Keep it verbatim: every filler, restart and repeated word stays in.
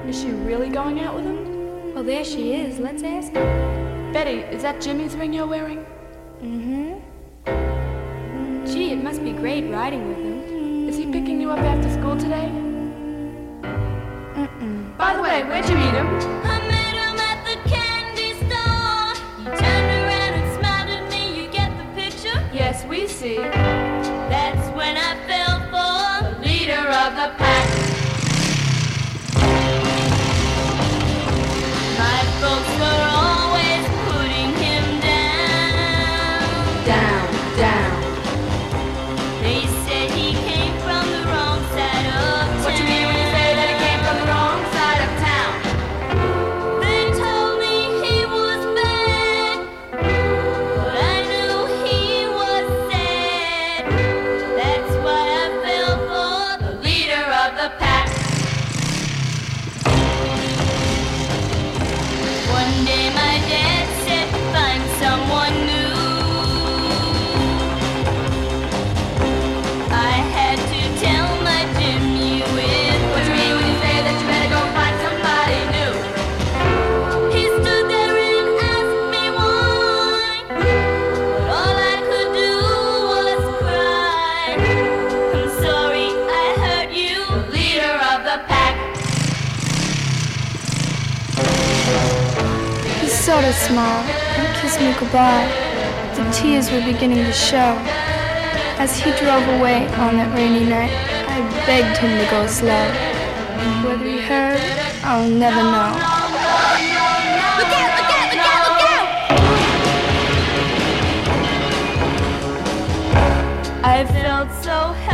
Is she really going out with him? Well, there she is. Let's ask her. Betty, is that Jimmy's ring you're wearing? Mm-hmm. Gee, it must be great riding with him. Is he picking you up after school today? Mm-mm. By the way, where'd you meet him? I met him at the candy store. You turned around and smiled at me. You get the picture? Yes, we see. That's when I fell for The leader of the pack. my folks were always putting him down. Down, down. They said he came from the wrong side of town. What you mean when you say that he came from the wrong side of town? They told me he was bad, but I knew he was sad. That's why I fell for The leader of the pack. one day my dad said, find someone new. I had to tell my Jimmy with What you mean when you say that you better go find somebody new? He stood there and asked me why, but all I could do was cry. I'm sorry I hurt you. The leader of the pack. He sort of smiled and kissed me goodbye. The tears were beginning to show. As he drove away on that rainy night, I begged him to go slow. Whether he heard, I'll never know. Look out, look out, look out, look out! I felt so